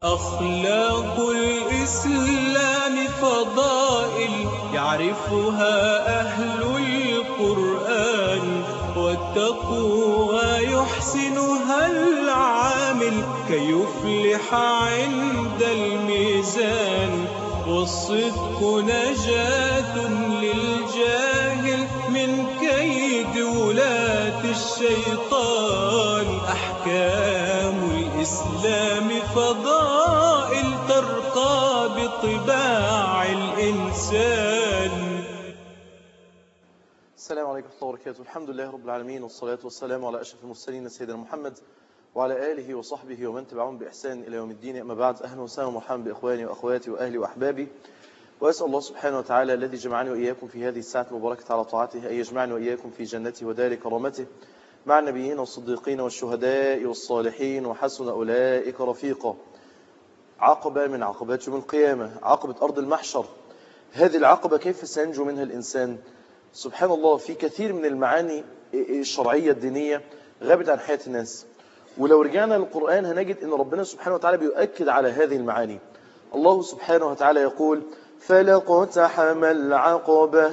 أخلاق الإسلام فضائل يعرفها أهل القرآن، والتقوى يحسنها العامل كي يفلح عند الميزان. والصدق نجاة للجاهل من كيد ولاة الشيطان. أحكام الإسلام فضائل ترقى بطباع الإنسان. السلام عليكم ورحمة الله وبركاته. الحمد لله رب العالمين، والصلاة والسلام على أشرف المرسلين سيدنا محمد وعلى آله وصحبه ومن تبعهم بإحسان إلى يوم الدين. أما بعد، أهلا وسهلا ومرحبا بإخواني وأخواتي وأهلي وأحبابي، وأسأل الله سبحانه وتعالى الذي جمعني وإياكم في هذه الساعة المباركة على طاعته أن يجمعني وإياكم في جنته ودار كرامته مع النبيين والصديقين والشهداء والصالحين وحسن أولئك رفيقا. عقبة من عقبات يوم القيامة، عقبة أرض المحشر. هذه العقبة كيف سينجو منها الإنسان؟ سبحان الله، في كثير من المعاني الشرعية الدينية غابت عن حياة الناس، ولو رجعنا للقرآن هنجد أن ربنا سبحانه وتعالى بيؤكد على هذه المعاني. الله سبحانه وتعالى يقول: فلاقتحم العقبة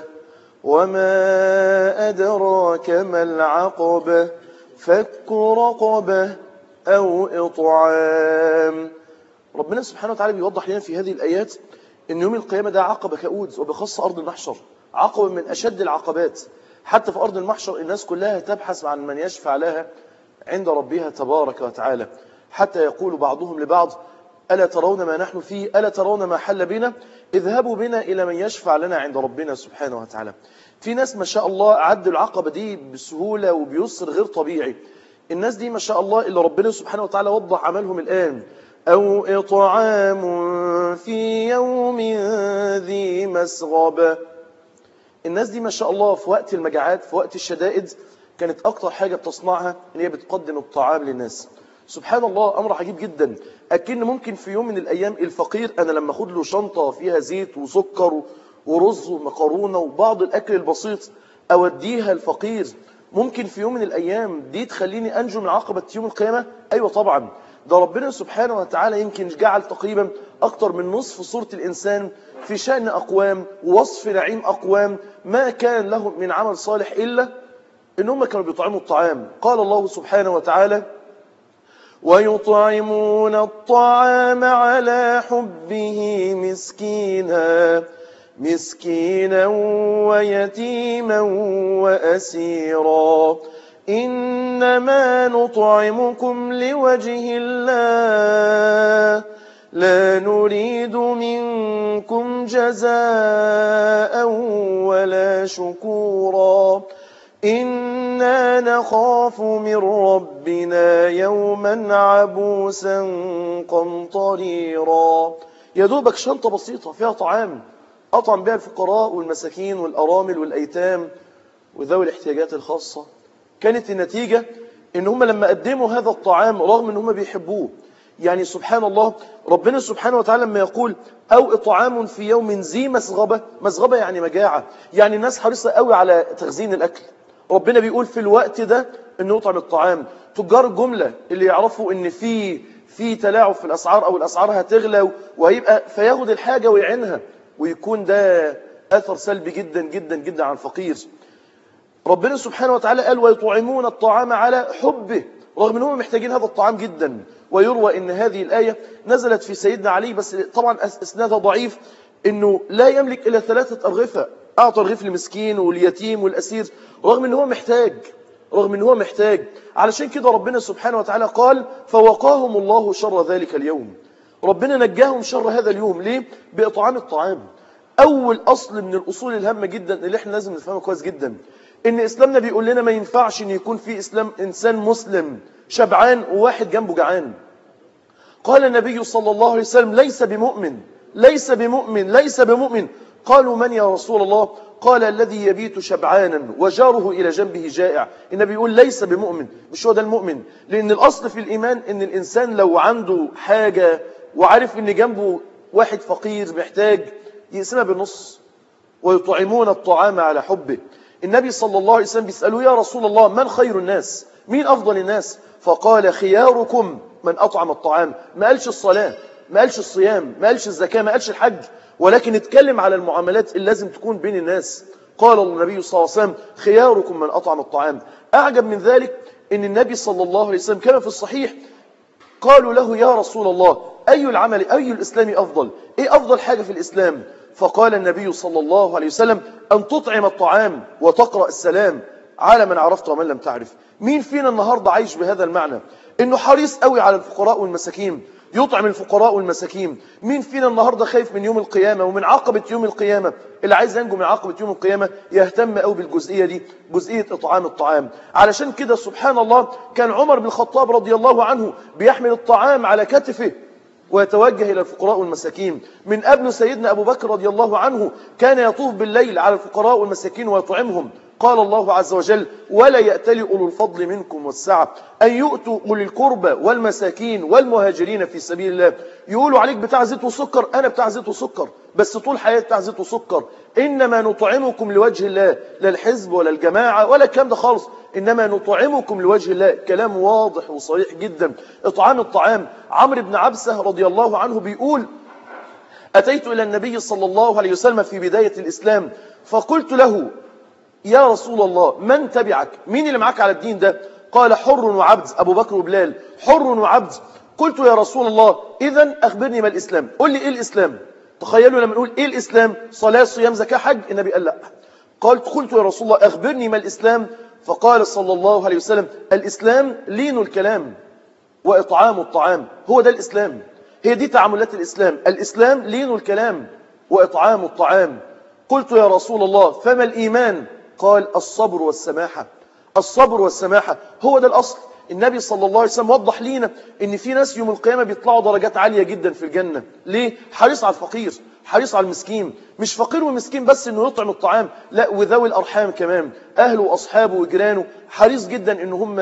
وما أدراك ما العقبة فك رقبة أو إطعام. ربنا سبحانه وتعالى بيوضح لنا في هذه الآيات أن يوم القيامة ده عقبة كؤود، وبخاصة أرض المحشر عقبة من أشد العقبات. حتى في أرض المحشر الناس كلها تبحث عن من يشفع لها عند ربها تبارك وتعالى، حتى يقول بعضهم لبعض: ألا ترون ما نحن فيه؟ ألا ترون ما حل بنا؟ اذهبوا بنا إلى من يشفع لنا عند ربنا سبحانه وتعالى. في ناس ما شاء الله عدوا العقبة دي بسهولة وبيسر غير طبيعي. الناس دي ما شاء الله اللي ربنا سبحانه وتعالى وضح عملهم الآن: أو إطعام في يوم ذي مسغبة. الناس دي ما شاء الله في وقت المجاعات، في وقت الشدائد، كانت أكتر حاجة بتصنعها إن هي بتقدم الطعام للناس. سبحان الله، أمر عجيب جدا. أكن ممكن في يوم من الأيام الفقير أنا لما أخد له شنطة فيها زيت وسكر ورز ومكرونة وبعض الأكل البسيط أوديها الفقير، ممكن في يوم من الأيام دي تخليني أنجو من عقبة يوم القيامة؟ أيوة طبعا. ده ربنا سبحانه وتعالى يمكن جعل تقريبا أكتر من نصف صورة الإنسان في شأن أقوام ووصف نعيم أقوام ما كان لهم من عمل صالح إلا إنهم كانوا بيطعموا الطعام. قال الله سبحانه وتعالى: ويطعمون الطعام على حبه مسكينا ويتيما وأسيرا إنما نطعمكم لوجه الله لا نريد منكم جزاء ولا شكورا إنا نخاف من ربنا يوما عبوسا قمطريرا. يا دوبك شنطة بسيطة فيها طعام أطعم بها الفقراء والمساكين والأرامل والأيتام وذوي الاحتياجات الخاصة. كانت النتيجة إن هم لما قدموا هذا الطعام رغم إن هم بيحبوه، يعني سبحان الله، ربنا سبحانه وتعالى لما يقول: أو إطعام في يوم ذي مسغبة. مسغبة يعني مجاعة، يعني الناس حريصة قوي على تخزين الأكل. ربنا بيقول في الوقت ده إنه يطعم الطعام. تجار الجملة اللي يعرفوا إن في تلاعب في الأسعار أو الأسعار هتغلى وهيبقى فياخد الحاجة ويعينها، ويكون ده أثر سلبي جدا جدا جدا على الفقير. ربنا سبحانه وتعالى قال: ويطعمون الطعام على حبه، رغم أنهم محتاجين هذا الطعام جدا. ويروى أن هذه الآية نزلت في سيدنا علي، بس طبعا إسنادها ضعيف، أنه لا يملك إلا 3 أرغفة، أعطى رغيف للمسكين واليتيم والأسير رغم أنه محتاج. علشان كده ربنا سبحانه وتعالى قال: فوقاهم الله شر ذلك اليوم. ربنا نجاهم شر هذا اليوم. ليه؟ بإطعام الطعام. أول أصل من الأصول الهامة جدا اللي احنا لازم نفهمها كويس جدا، إن إسلامنا بيقول لنا ما ينفعش إن يكون في إسلام إنسان مسلم شبعان وواحد جنبه جعان. قال النبي صلى الله عليه وسلم: ليس بمؤمن. قالوا: من يا رسول الله؟ قال: الذي يبيت شبعانا وجاره إلى جنبه جائع. النبي يقول ليس بمؤمن، مش هو ده المؤمن. لأن الأصل في الإيمان إن الإنسان لو عنده حاجة وعارف إن جنبه واحد فقير محتاج يقسمها بالنص. ويطعمون الطعام على حبه. النبي صلى الله عليه وسلم بيسألوا: يا رسول الله من خير الناس؟ مين أفضل الناس؟ فقال: خياركم من أطعم الطعام. ما قالش الصلاة، ما قالش الصيام، ما قالش الزكاة، ما قالش الحج، ولكن اتكلم على المعاملات اللي لازم تكون بين الناس. قال النبي صلى الله عليه وسلم خياركم من أطعم الطعام. أعجب من ذلك أن النبي صلى الله عليه وسلم كما في الصحيح قالوا له يا رسول الله أي العمل أي الإسلام أفضل؟ إيه أفضل حاجة في الإسلام؟ فقال النبي صلى الله عليه وسلم أن تطعم الطعام وتقرأ السلام على من عرفت ومن لم تعرف. مين فينا النهاردة عايش بهذا المعنى إنه حريص قوي على الفقراء والمساكين، يطعم الفقراء والمساكين؟ مين فينا النهاردة خايف من يوم القيامة ومن عقبة يوم القيامة؟ اللي عايز ينجو من عقبة يوم القيامة يهتم قوي بالجزئية دي، جزئية إطعام الطعام. علشان كده سبحان الله كان عمر بن الخطاب رضي الله عنه بيحمل الطعام على كتفه ويتوجه إلى الفقراء والمساكين. من قبل سيدنا أبو بكر رضي الله عنه كان يطوف بالليل على الفقراء والمساكين ويطعمهم. قال الله عز وجل ولا يأتل أولو الفضل منكم والسعة أن يؤتوا أولي القربى والمساكين والمهاجرين في سبيل الله. يقولوا عليك بتاع زيت وسكر، أنا بتاع زيت وسكر بس طول حياتي بتاع زيت وسكر. إنما نطعمكم لوجه الله، لا الحزب ولا الجماعة ولا الكلام ده خالص، إنما نطعمكم لوجه الله. كلام واضح وصريح جدا. إطعام الطعام. عمرو بن عبسة رضي الله عنه بيقول أتيت إلى النبي صلى الله عليه وسلم في بداية الإسلام فقلت له يا رسول الله من تبعك؟ مين اللي معاك على الدين ده؟ قال حر وعبد، أبو بكر وبلال، حر وعبد. قلت يا رسول الله إذن أخبرني ما الإسلام؟ قل لي إيه الإسلام؟ تخيلوا لما نقول إيه الإسلام؟ صلاة صيام زكاة حج، النبي قال لا. قلت يا رسول الله أخبرني ما الإسلام؟ فقال صلى الله عليه وسلم الإسلام لين الكلام وإطعام الطعام. هو ده الإسلام، هي دي تعاملات الإسلام. الإسلام لين الكلام وإطعام الطعام. قلت يا رسول الله فما الإيمان؟ قال الصبر والسماحة. الصبر والسماحة هو ده الأصل. النبي صلى الله عليه وسلم وضح لينا ان في ناس يوم القيامة بيطلعوا درجات عالية جدا في الجنة. ليه؟ حريص على الفقير، حريص على المسكين. مش فقير ومسكين بس انه يطعم الطعام، لا وذوي الأرحام كمان، أهله وأصحابه وجيرانه، حريص جدا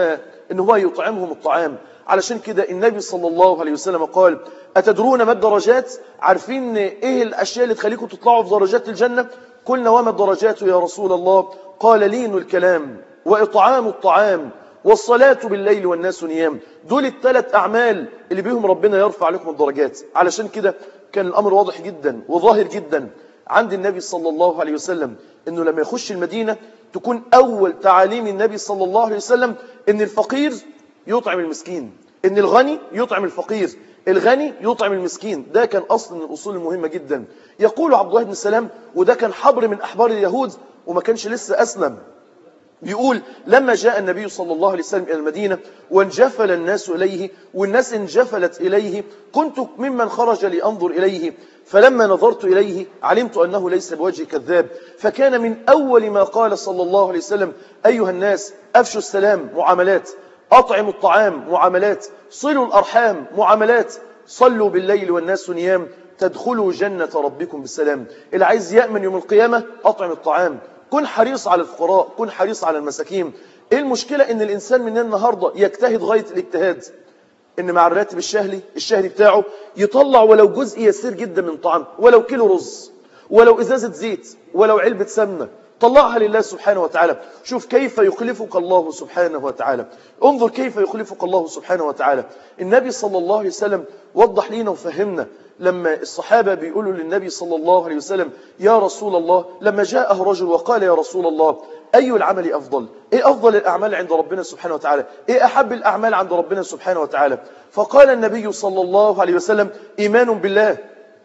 إن هو يطعمهم الطعام. علشان كده النبي صلى الله عليه وسلم قال أتدرون ما الدرجات؟ عارفين ايه الأشياء اللي تخليكم تطلعوا في درجات الجنة؟ قلنا وما الدرجات يا رسول الله؟ قال لين الكلام وإطعام الطعام والصلاة بالليل والناس نيام. دول الثلاث أعمال اللي بيهم ربنا يرفع لكم الدرجات. علشان كده كان الأمر واضح جدا وظاهر جدا عند النبي صلى الله عليه وسلم إنه لما يخش المدينة تكون أول تعاليم النبي صلى الله عليه وسلم إن الفقير يطعم المسكين، إن الغني يطعم الفقير، الغني يطعم المسكين. ده كان أصل من الأصول المهمة جدا. يقول عبد الله بن سلام، وده كان حبر من أحبار اليهود وما كانش لسه أسلم، بيقول لما جاء النبي صلى الله عليه وسلم إلى المدينة وانجفل الناس إليه والناس انجفلت إليه كنت ممن خرج لأنظر إليه فلما نظرت إليه علمت أنه ليس بوجه كذاب. فكان من أول ما قال صلى الله عليه وسلم أيها الناس أفشوا السلام، معاملات، أطعموا الطعام، معاملات، صلوا الأرحام، معاملات، صلوا بالليل والناس نيام تدخلوا جنة ربكم بالسلام. اللي عايز يأمن يوم القيامة أطعم الطعام، كن حريص على الفقراء، كن حريص على المساكين. ايه المشكلة ان الانسان من النهاردة يجتهد غاية الاجتهاد ان مع الراتب الشهري بتاعه يطلع ولو جزء يسير جدا من طعام، ولو كيلو رز، ولو ازازة زيت، ولو علبة سمنة، طلعها لله سبحانه وتعالى. شوف كيف يخلفك الله سبحانه وتعالى، انظر كيف يخلفك الله سبحانه وتعالى. النبي صلى الله عليه وسلم وضح لنا وفهمنا لما الصحابة بيقولوا للنبي صلى الله عليه وسلم يا رسول الله، لما جاءه رجل وقال يا رسول الله أي العمل أفضل؟ إيه أفضل الأعمال عند ربنا سبحانه وتعالى؟ إيه أحب الأعمال عند ربنا سبحانه وتعالى؟ فقال النبي صلى الله عليه وسلم إيمان بالله،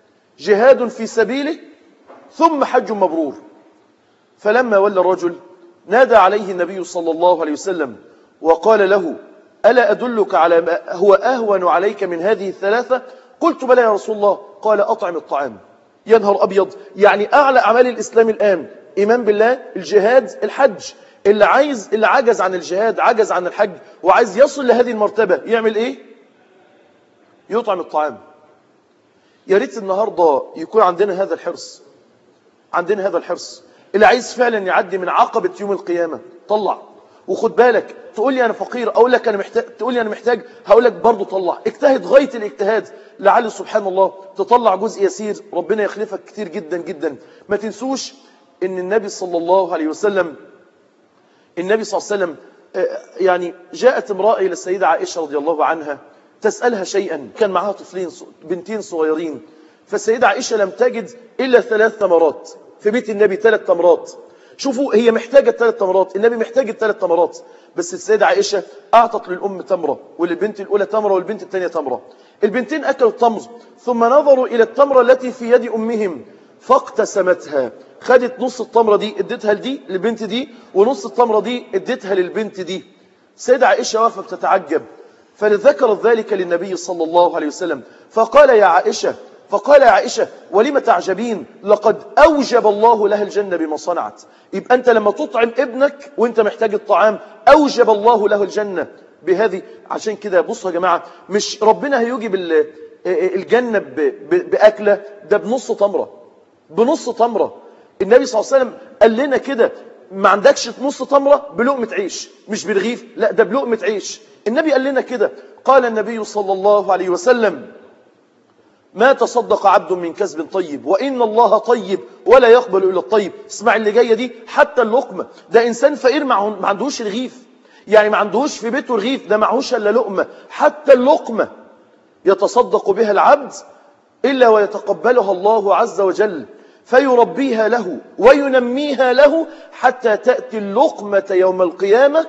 جهاد في سبيله، ثم حج مبرور. فلما ولى الرجل نادى عليه النبي صلى الله عليه وسلم وقال له ألا أدلك على ما هو أهون عليك من هذه الثلاثة؟ قلت بلى يا رسول الله. قال أطعم الطعام. يا نهار أبيض، يعني أعلى أعمال الإسلام الآن إيمان بالله، الجهاد، الحج. اللي عجز عن الجهاد، عجز عن الحج، وعايز يصل لهذه المرتبة يعمل إيه؟ يطعم الطعام. يا ريت النهاردة يكون عندنا هذا الحرص، عندنا هذا الحرص. اللي عايز فعلا يعدي من عقبة يوم القيامة طلع. وخد بالك، تقول لي أنا فقير، أقول لك أنا محتاج، تقول لي أنا محتاج، هقول لك برضه طلع. اجتهد غاية الاجتهاد لعل سبحان الله تطلع جزء يسير ربنا يخلفك كتير جدا جدا. ما تنسوش ان النبي صلى الله عليه وسلم يعني جاءت امرأة إلى السيدة عائشة رضي الله عنها تسألها شيئا. كان معها بنتين صغيرين، فالسيدة عائشة لم تجد إلا 3 تمرات في بيت النبي، 3 تمرات. شوفوا، هي محتاجة 3 تمرات، النبي محتاج 3 تمرات، بس السيدة عائشة أعطت للأم تمرة، وللبنت الأولى تمرة، والبنت الثانية تمرة. البنتين أكلوا التمر، ثم نظروا إلى التمرة التي في يد أمهم فاقتسمتها. خدت نص التمرة دي اديتها لدي للبنت دي، ونص التمرة دي اديتها للبنت دي. السيدة عائشة واقفة بتتعجب، فذكرت ذلك للنبي صلى الله عليه وسلم، فقال يا عائشة ولم تعجبين؟ لقد أوجب الله لها الجنة بما صنعت. يبقى أنت لما تطعم ابنك وأنت محتاج الطعام، أوجب الله له الجنة بهذه. عشان كده بصوا يا جماعة، مش ربنا هيوجب الجنة بأكلة، ده بنص تمرة، بنص تمرة. النبي صلى الله عليه وسلم قال لنا كده، ما عندكش نص تمرة بلقمة عيش، مش برغيف، لا ده بلقمة عيش. النبي قال لنا كده. قال النبي صلى الله عليه وسلم: ما تصدق عبد من كسب طيب وإن الله طيب ولا يقبل إلا الطيب. اسمع اللي جاية دي، حتى اللقمة. ده إنسان فقير ما عندهوش رغيف، يعني ما عندهوش في بيته رغيف، ده معهوش إلا لقمة. حتى اللقمة يتصدق بها العبد إلا ويتقبلها الله عز وجل، فيربيها له وينميها له حتى تأتي اللقمة يوم القيامة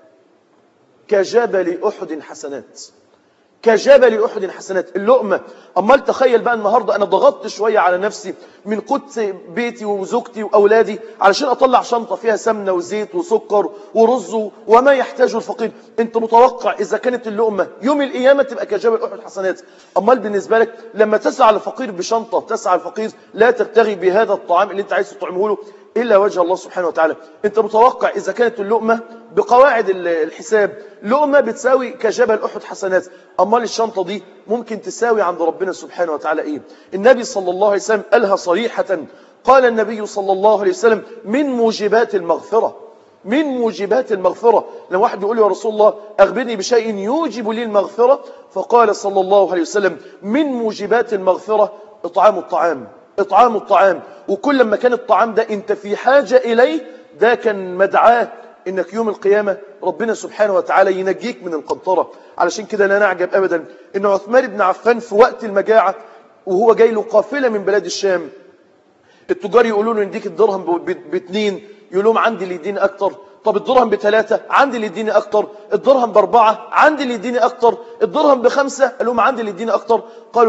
كجبل أحد حسنات، كجبل أحد حسنات اللقمة. أمال تخيل بقى النهاردة أنا ضغطت شوية على نفسي من قدس بيتي وزوجتي وأولادي علشان أطلع شنطة فيها سمنة وزيت وسكر ورز وما يحتاجه الفقير. أنت متوقع إذا كانت اللقمة يوم القيامة تبقى كجبل أحد حسنات؟ أمال بالنسبة لك لما تسعى الفقير بشنطة، تسعى الفقير لا تبتغي بهذا الطعام اللي أنت عايز تطعمه له إلا وجه الله سبحانه وتعالى. أنت متوقع إذا كانت اللقمة بقواعد الحساب لقمة بتساوي كجبل أحد حسنات، أمال الشنطة دي ممكن تساوي عند ربنا سبحانه وتعالى إيه؟ النبي صلى الله عليه وسلم قالها صريحة. قال النبي صلى الله عليه وسلم: من موجبات المغفرة، من موجبات المغفرة. لما واحد يقول يا رسول الله أخبرني بشيء يوجب لي المغفرة، فقال صلى الله عليه وسلم: من موجبات المغفرة إطعام الطعام، إطعام الطعام. وكل ما كان الطعام ده أنت في حاجة إليه، ده كان مدعاه إنك يوم القيامة ربنا سبحانه وتعالى ينجيك من القنطرة. علشان كده لا نعجب أبدا إن عثمان بن عفان في وقت المجاعة وهو جاي له قافلة من بلاد الشام، التجار يقولوا له نديك الدرهم ب2، يقول لهم عندي اللي يديني أكتر. طب الدرهم ب3، عندي اللي يديني أكتر. الدرهم ب4، عندي اللي يديني أكتر. الدرهم ب5، قال لهم عندي اللي يديني أكتر. قالوا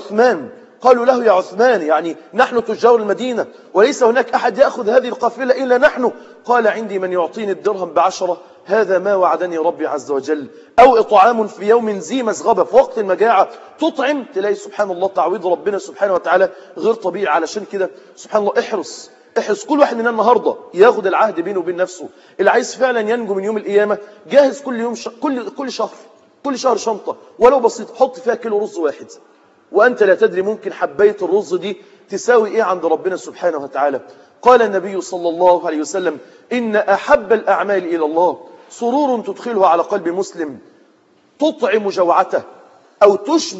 له يا عثمان يعني نحن تجار المدينة وليس هناك أحد يأخذ هذه القافلة إلا نحن. قال: عندي من يعطيني الدرهم ب10، هذا ما وعدني ربي عز وجل. أو إطعام في يوم ذي مسغبة، في وقت المجاعة تطعم، تلاقي سبحان الله تعويض ربنا سبحانه وتعالى غير طبيعي. علشان كده سبحان الله احرص كل واحد مننا النهاردة ياخد العهد بينه وبين نفسه. اللي عايز فعلا ينجو من يوم القيامة جاهز كل يوم كل شهر شنطة ولو بسيط، حط فيها كيلو رز واحد، وأنت لا تدري ممكن حباية الرز دي تساوي إيه عند ربنا سبحانه وتعالى. قال النبي صلى الله عليه وسلم: إن أحب الأعمال إلى الله سرور تدخله على قلب مسلم تطعم جوعته أو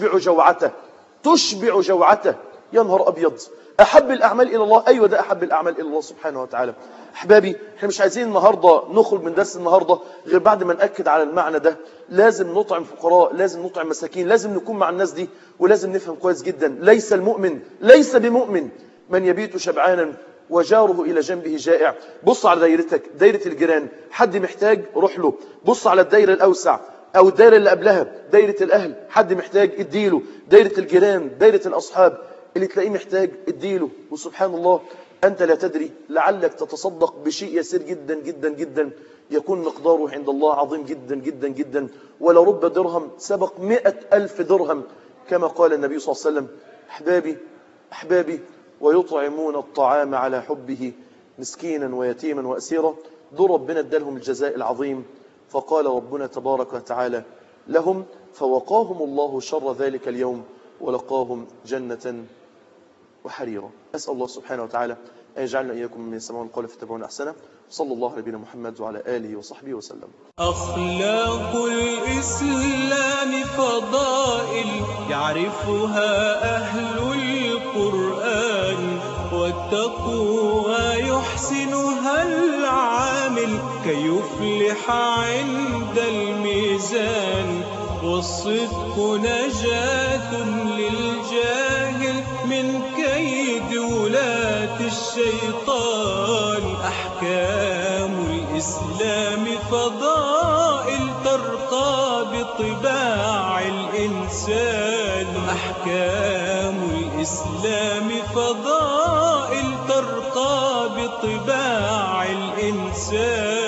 تشبع جوعته. يا نهار أبيض، أحب الأعمال إلى الله. أيوة ده أحب الأعمال إلى الله سبحانه وتعالى. أحبابي، احنا مش عايزين النهاردة نخرج من درس النهاردة غير بعد ما نأكد على المعنى ده. لازم نطعم فقراء، لازم نطعم مساكين، لازم نكون مع الناس دي، ولازم نفهم كويس جدا ليس بمؤمن من يبيت شبعانا وجاره إلى جنبه جائع. بص على دايرتك، دايرة الجيران، حد محتاج روح له. بص على الدايرة الأوسع أو الدايرة اللي قبلها، دايرة الأهل، حد محتاج اديله. دايرة الجيران، دايرة الأصحاب، اللي تلاقيه محتاج اديله. وسبحان الله أنت لا تدري، لعلك تتصدق بشيء يسير جدا جدا جدا يكون مقداره عند الله عظيم جدا جدا جدا، ولرب درهم سبق 100,000 درهم كما قال النبي صلى الله عليه وسلم. أحبابي، ويطعمون الطعام على حبه مسكينا ويتيما وأسيرا. دول ربنا ادالهم الجزاء العظيم. فقال ربنا تبارك وتعالى لهم: فوقاهم الله شر ذلك اليوم ولقاهم جنة وحريرا. أسأل الله سبحانه وتعالى أن يجعلنا إياكم من يسمعون القول فيتبعون أحسنه. صلى الله على نبينا محمد وعلى آله وصحبه وسلم. أخلاق الإسلام فضائل يعرفها أهل القرآن، والتقوى يحسنها العامل كي يفلح عند الميزان. والصدق نجاة للجاهل من كيد ولاة الشيطان. أحكام الإسلام فضائل ترقى بطباع الإنسان. أحكام الإسلام فضائل ترقى بطباع الإنسان.